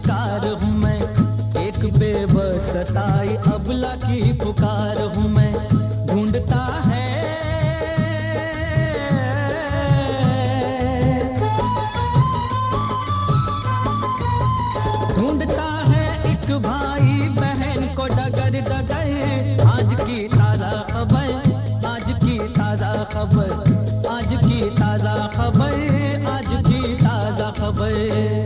शिकार हूँ मैं, एक बेबस सताई अबला की पुकार हूँ मैं। ढूंढता है एक भाई बहन को डगर डगर। आज की ताजा खबर, आज की ताजा खबर, आज की ताजा खबर, आज की ताजा खबर।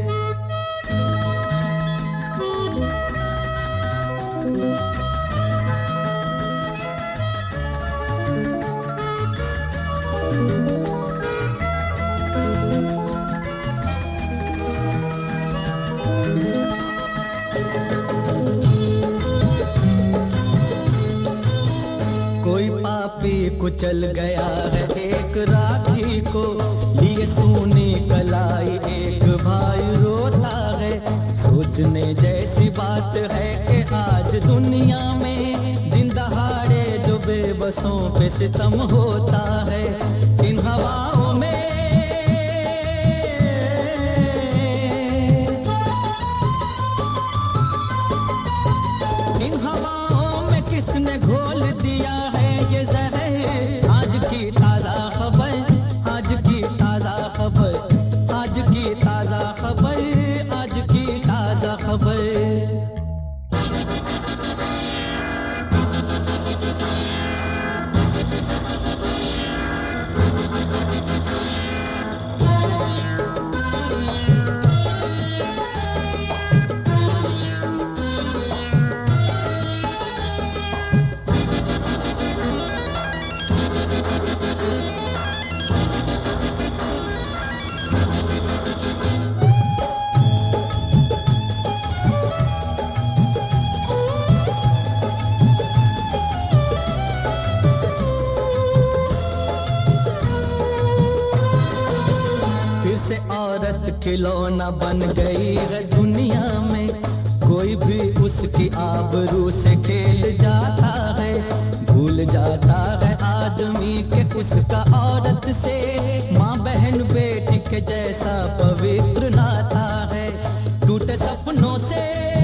कोई पापी कुचल गया है एक राखी को, लिए सोने कलाई एक भाई रोता है। सोचने जैसी बात है कि आज दुनिया में दिन दहाड़े जो बेबसों पे सितम होता है। इन हवाओं में, इन हवाओं में किसने घोल दिया है ये जहर। आज की ताजा खबर, आज की ताजा खबर, आज की ताजा खबर, आज की ताजा खबर। औरत खिलौना बन गई है दुनिया में, कोई भी उसकी आबरू से खेल जाता है। भूल जाता है आदमी के उसका औरत से माँ बहन बेटी के जैसा पवित्र नाता है। टूटे सपनों से,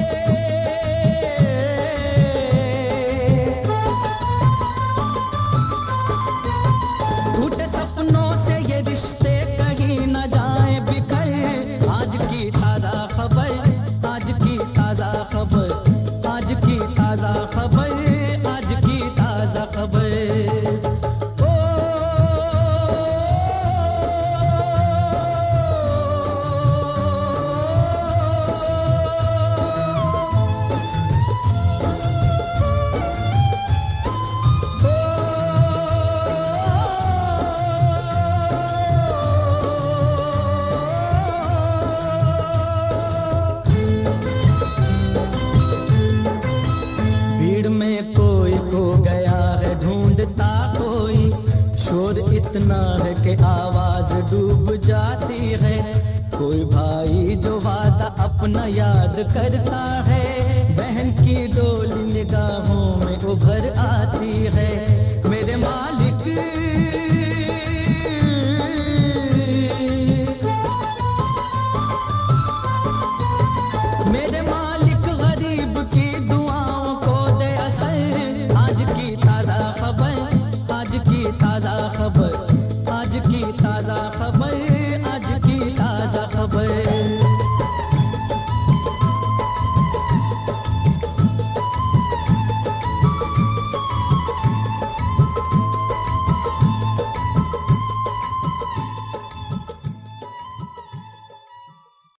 टूटे सपनों से ये रिश्ते कहीं न जाए बिखर। आज की ताजा खबर, आज की ताजा खबर, आज की ताजा खबर, आज की ताजा खबर। इतना है कि आवाज डूब जाती है। कोई भाई जो वादा अपना याद करता है, बहन की डोली निगाहों में उभर आती